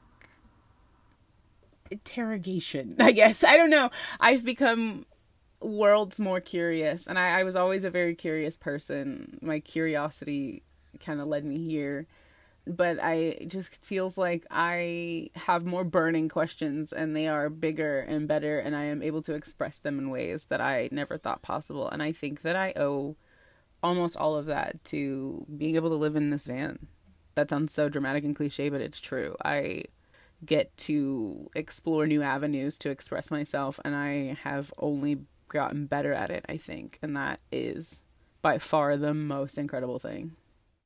interrogation, I guess. I don't know. I've become worlds more curious, and I, I was always a very curious person. My curiosity kind of led me here. But I it just feels like I have more burning questions, and they are bigger and better, and I am able to express them in ways that I never thought possible. And I think that I owe almost all of that to being able to live in this van. That sounds so dramatic and cliche, but it's true. I get to explore new avenues to express myself, and I have only gotten better at it, I think. And that is by far the most incredible thing.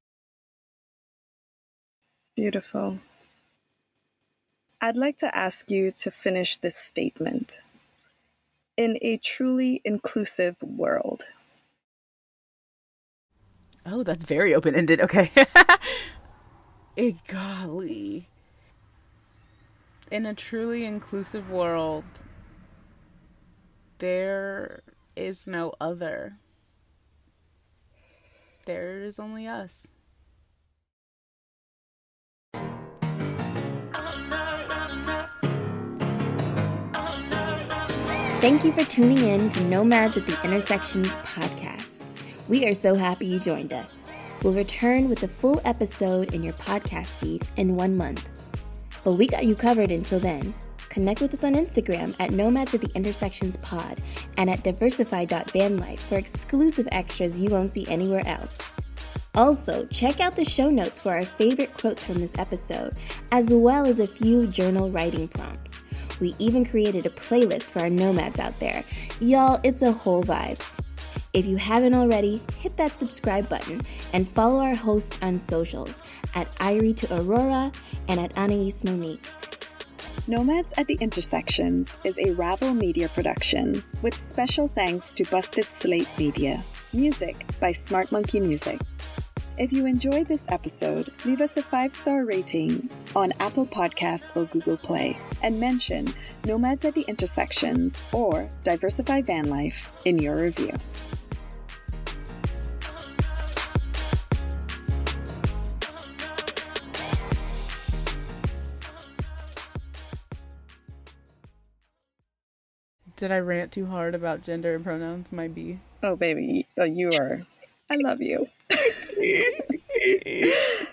Beautiful. I'd like to ask you to finish this statement. In a truly inclusive world. Oh, that's very open-ended. Okay. Eh, golly. In a truly inclusive world, there is no other. There is only us. Thank you for tuning in to Nomads at the Intersections podcast. We are so happy you joined us. We'll return with a full episode in your podcast feed in one month. But we got you covered until then. Connect with us on Instagram at Nomads at the Intersections pod and at diversify dot van life for exclusive extras you won't see anywhere else. Also, check out the show notes for our favorite quotes from this episode, as well as a few journal writing prompts. We even created a playlist for our nomads out there. Y'all, it's a whole vibe. If you haven't already, hit that subscribe button and follow our host on socials at Irie to Aurora and at Anais Monique. Nomads at the Intersections is a Ravel Media production with special thanks to Busted Slate Media. Music by Smart Monkey Music. If you enjoyed this episode, leave us a five-star rating on Apple Podcasts or Google Play and mention Nomads at the Intersections or Diversify Van Life in your review. Did I rant too hard about gender and pronouns? Might be. Oh, baby, oh, you are. I love you.